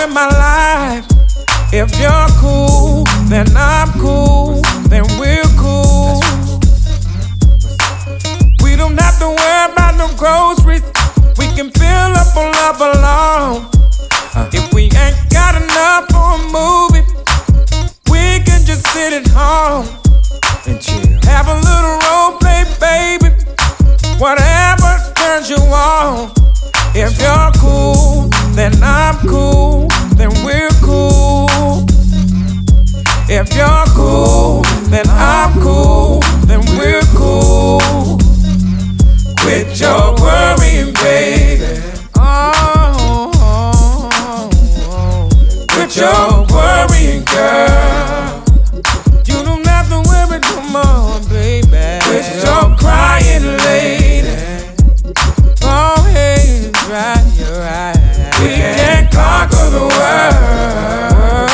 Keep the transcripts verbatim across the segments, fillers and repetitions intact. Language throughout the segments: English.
in my life. If you're cool, then I'm cool, then we're cool. We don't have to worry about no groceries. We can fill up on love alone. If we ain't got enough for a movie, we can just sit at home and chill. Have a little role play, baby. Whatever turns you on. If you're cool, then I'm cool, then we're cool. If you're cool, then I'm cool, then we're cool. Quit your worrying, baby. Oh, oh, oh, oh. Quit your worrying, girl. You don't have to worry no more, baby. Quit your crying, lady. Go ahead and dry your eyes. We can conquer the world.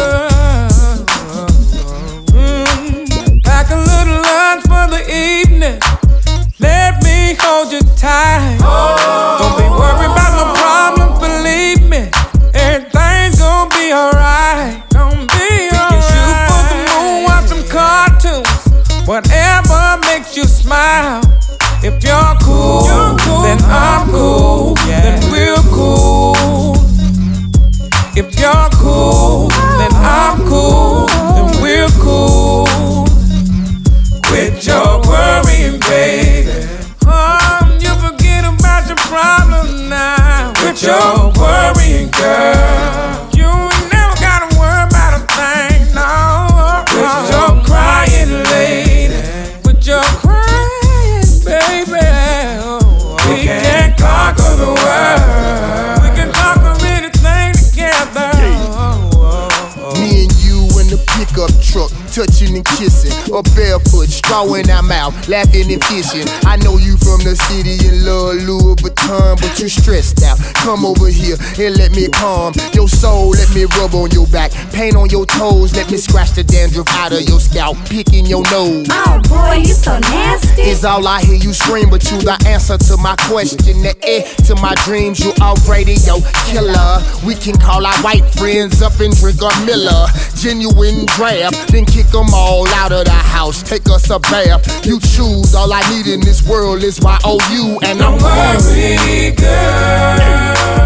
Mm. Pack a little lunch for the evening. Let me hold you tight. Oh. Don't be worried about no problems, believe me. Everything's gonna be alright. Gonna be alright. We can shoot for the moon, watch some cartoons. Whatever makes you smile. If you're cool, you're cool, then I'm cool, yeah. Then we're cool. If you're cool, then I'm cool, then we're cool. Quit your worrying, baby. Oh, you forget about your problems now. Quit your worrying, girl. You never gotta worry about a thing, no. Quit your crying, lady. Quit your crying, baby. Oh, we can conquer the world. We can conquer anything together. Oh, oh, oh. Me and you in the pickup truck, touching and kissing, or barefoot, straw in our mouth, laughing and fishing. I know you from the city and love Louis Vuitton, but you stressed out. Come over here and let me calm your soul. Let me rub on your back, paint on your toes. Let me scratch the dandruff out of your scalp, picking your nose. Oh boy, you so nasty. It's all I hear you scream, but you the answer to my question. The eh to my dreams, you already yo killer. We can call our white friends up and drink a Miller, genuine draft, then kick them all out of the house, take us a bath. You choose, all I need in this world is my O U, and I'm Don't worry, girl.